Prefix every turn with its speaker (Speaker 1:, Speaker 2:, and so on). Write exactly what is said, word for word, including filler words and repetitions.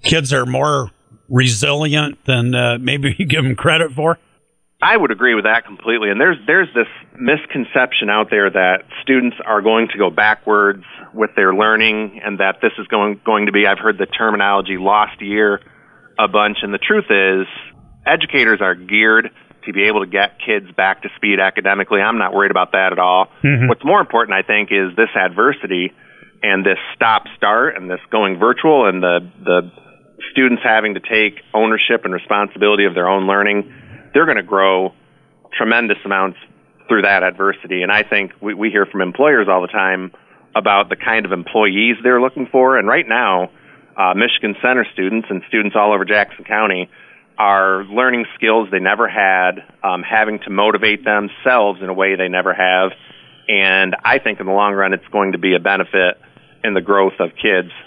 Speaker 1: kids are more resilient than uh, maybe you give them credit for?
Speaker 2: I would agree with that completely. And there's there's this misconception out there that students are going to go backwards with their learning and that this is going going to be, I've heard the terminology lost year a bunch. And the truth is, educators are geared to be able to get kids back to speed academically. I'm not worried about that at all. Mm-hmm. What's more important, I think, is this adversity and this stop-start and this going virtual and the the students having to take ownership and responsibility of their own learning. They're going to grow tremendous amounts through that adversity. And I think we, we hear from employers all the time about the kind of employees they're looking for. And right now, uh, Michigan Center students and students all over Jackson County are learning skills they never had, um, having to motivate themselves in a way they never have. And I think in the long run, it's going to be a benefit in the growth of kids